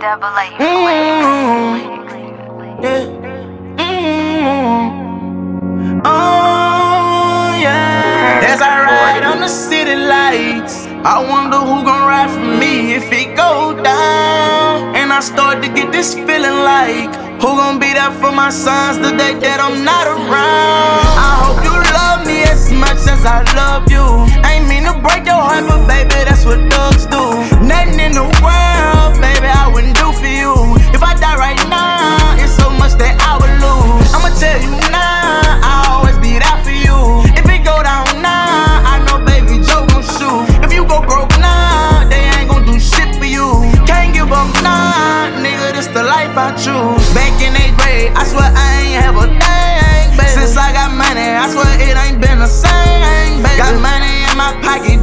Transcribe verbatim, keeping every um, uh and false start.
Double A. Mm-hmm. Yeah. Mm-hmm. Oh, yeah. As I ride on the city lights, I wonder who gon' ride for me if it go down. And I start to get this feeling like, who gon' be there for my sons the day that I'm not around? I hope you love me as much as I love you. Ain't mean to